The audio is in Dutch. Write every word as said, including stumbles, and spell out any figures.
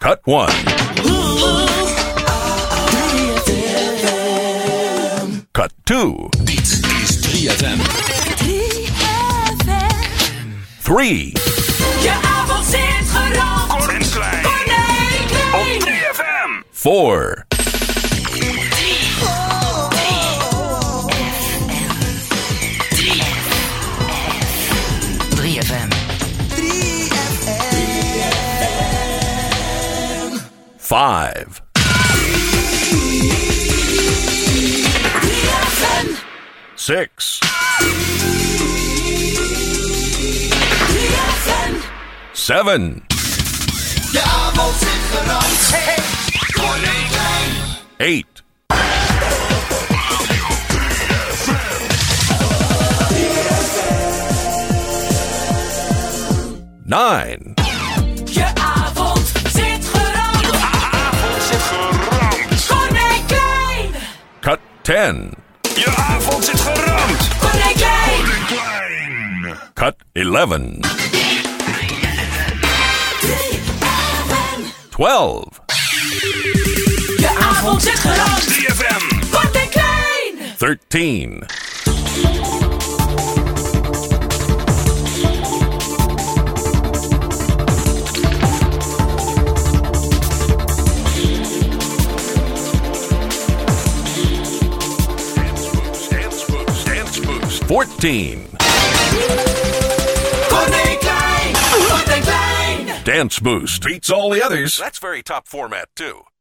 Cut one. Cut two. Dit is drie F M. drie F M. Three. Je avond zit gerand. Kort en klein. Corné Klein. Op drie F M. Four. drie F M. Five. Six. Seven. De avond zit gerand. Hey, hey. Corné Klein. Eight. Nine. Je avond zit gerand. De avond zit gerand. Corné Klein. Cut ten. Je avond zit gerand. Corné Klein. Corné Klein. Cut eleven. drie F M. Twelve. Je avond zit gerand. drie F M. Corné Klein. Thirteen. Fourteen. Corné Klein. Corné Klein. Dance Boost beats all the others. That's very top format, too.